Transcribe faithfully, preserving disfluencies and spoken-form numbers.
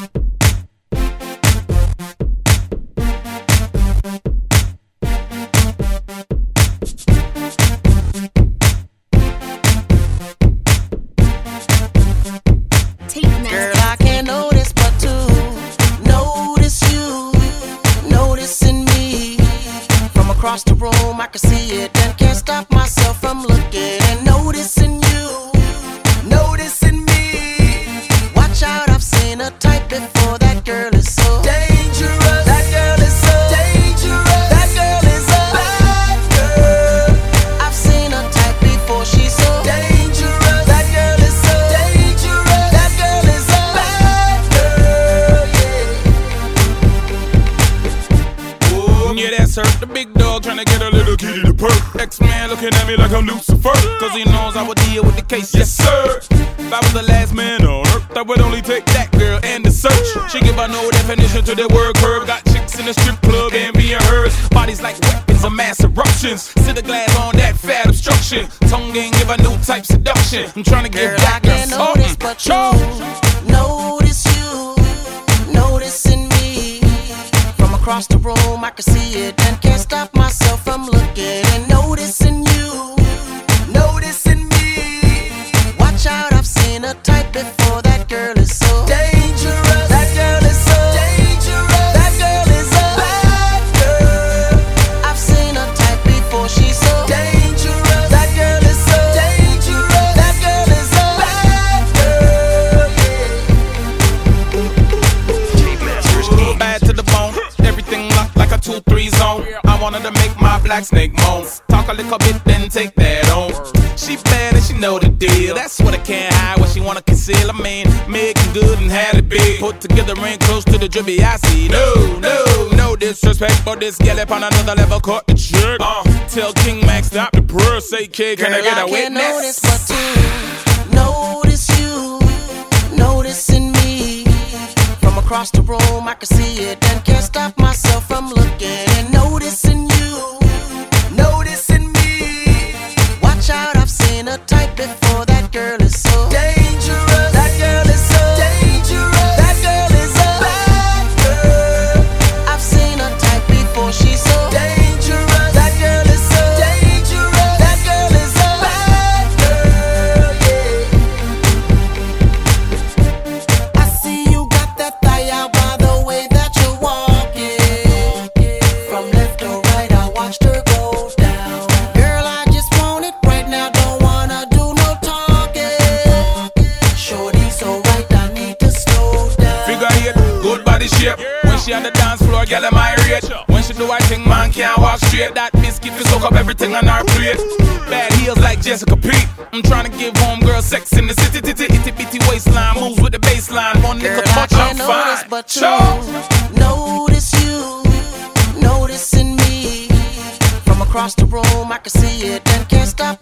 Girl, I can't notice but to notice you, noticing me. From across the room, I can see it and can't stop myself from looking and noticing you, noticing me. Watch out, I've seen a type before. That girl is so dangerous. That girl is so dangerous. That girl is a bad girl. I've seen a type before. She's so dangerous. That girl is so dangerous. That girl is a bad girl. Yeah. Ooh, yeah, that's her. The big dog tryna get a little kitty to perk. X-Man looking at me like I'm Lucifer, cause he knows I would deal with the case. Yes, sir. If I was the last man on earth, I would only take that girl and the search. She give her no definition to the word curve. Got chicks in the strip club and being hers. Bodies like weapons of mass eruptions. Sit a glass on that fat obstruction. Tongue ain't give a new type seduction. I'm trying to give Girl, back I can't notice but you, notice you, noticing me. From across the room, I can see it and can't stop myself from looking and noticing you, noticing me. Watch out, I've seen a type before. That girl is so dangerous. That girl is so dangerous. That girl is a bad girl. I've seen a type before. She's so dangerous. That girl is so dangerous. That girl is a bad girl. Yeah. bad to the bone. Everything locked like a two three zone. I wanted to make my black snake moan. Talk a little bit, then take that on. She bad and she know the deal. That's what I can't hide, what she wanna conceal. I mean, making good and had it big. Put together ain't close to the drippy I see. No, no, no disrespect, but this gal up on another level caught the trick. Uh, tell King Max stop the prayer, say kid, can Girl, I get a I can't witness? notice but to notice you, noticing me. From across the room, I can see it and can't stop myself from looking and noticing you, noticing me. Watch out, I've seen a type before. That girl is so dangerous. That girl is so dangerous. That girl is a bad girl. I've seen a type before. She's so dangerous. That girl is so dangerous. That girl is a bad girl. Yeah. I see you got that thigh out by the way that you're walking. From left to right, I watched her go down. Girl, I just want it right now. Don't wanna do no talking. Shorty so right, I need to slow down. Figure eight, good body shape. When she on the dance floor, girl, am I rate? When she do I think man can't walk straight. That biscuit will soak up everything on her plate. Bad heels like Jessica Pete. I'm trying to give home girl sex in the city, titty, itty bitty waistline. Moves with the baseline. One Girl, little I touch, can't I'm notice fine. but Sure. you, notice you, noticing me. From across the room, I can see it and can't stop